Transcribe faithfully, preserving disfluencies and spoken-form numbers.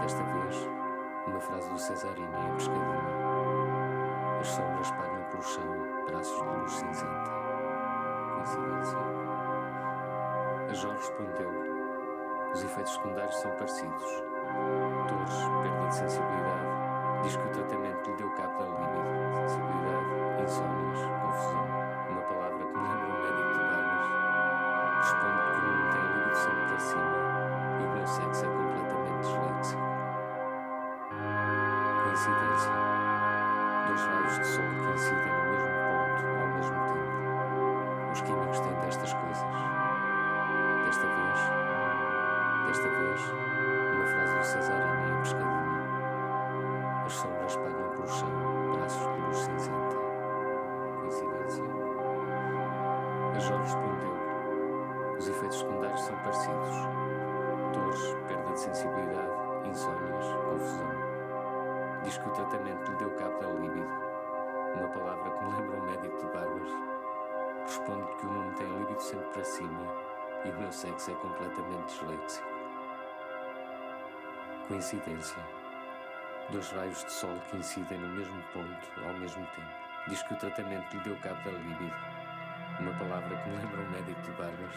Desta vez, uma frase do Cesarini em Pescadinho. As sombras espalham pelo chão braços de luz cinzenta. Coincidência? A Jorge respondeu: os efeitos secundários são parecidos. Dores, perda de sensibilidade. Diz que o tratamento lhe deu cabo da libido. Sensibilidade, insónias, confusão. Uma palavra que me lembra um médico de barbas. Responde que o mundo tem libido sempre para cima e o meu sexo é completamente disléxico. Coincidência? Dois raios de sol que incidem no mesmo ponto ao mesmo tempo. Os químicos têm destas coisas. Desta vez, desta vez, uma frase do Cesarini em Pescadinho. As sombras espalham pelo chão braços de luz cinzenta. Coincidência? A Jorge respondeu: os efeitos secundários são parecidos. Dores, perda de sensibilidade, insónias, confusão. Diz que o tratamento lhe deu cabo da libido. Uma palavra que me lembra um médico de barbas. Responde que o mundo tem libido sempre para cima e o meu sexo é completamente disléxico. Coincidência? Dois raios de sol que incidem no mesmo ponto ao mesmo tempo. Diz que o tratamento lhe deu cabo da libido. Uma palavra que me lembra um médico de barbas.